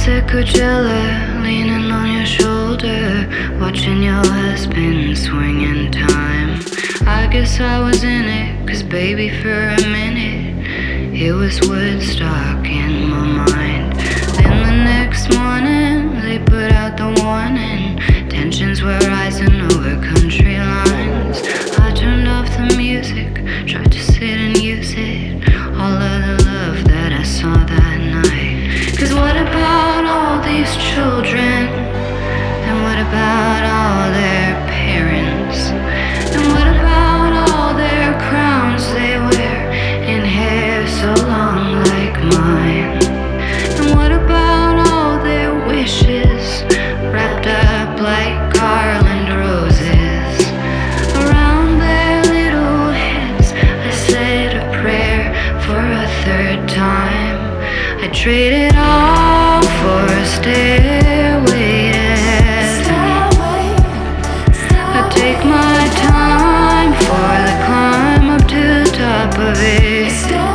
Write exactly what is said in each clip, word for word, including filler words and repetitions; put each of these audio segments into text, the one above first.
was at Coachella, leaning on your shoulder, watching your husband swing in time. I guess I was in it, cause baby for a minute it was Woodstock in my mind. Then the next morning they put out the warning, tensions were rising over country lines. I turned off the music, tried to sit and use it, all of the love that I saw that night. Cause what about all these children? And what about all their parents? And what about all their crowns they wear in hair so long like mine? And what about all their wishes wrapped up like garland roses around their little heads? I said a prayer for a third time. I traded all for a stairway to heaven. I take my time for the climb up to the top of it.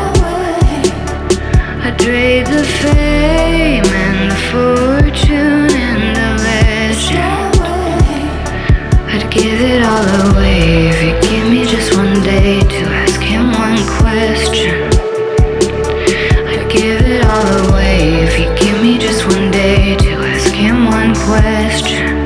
I trade the fame and the fortune and the legend. I'd give it all away if you give me just one day to ask him one question. Give it all away if you give me just one day to ask him one question.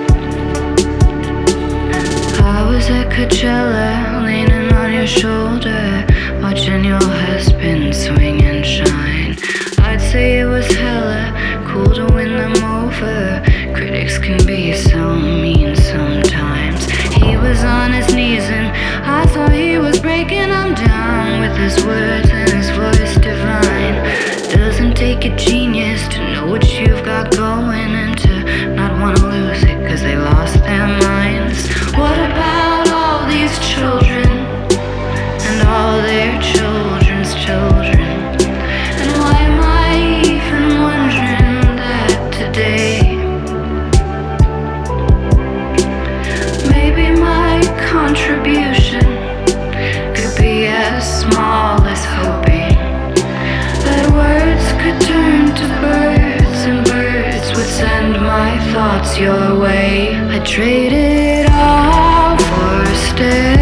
I was at Coachella, leaning on your shoulder, watching your husband swing and shine. I'd say it was hella cool to win them over. Critics can be so mean sometimes. He was on his knees and I thought he was breaking them down with his words and his voice divine. Doesn't take a genius to know what you've got going and to not want to lose it cause they lost their minds. What about all these children and all their children's children? And why am I even wondering that today? Maybe my contribution could be as small as hoping that words could turn to birds and birds would send my thoughts your way. I traded all for a stare.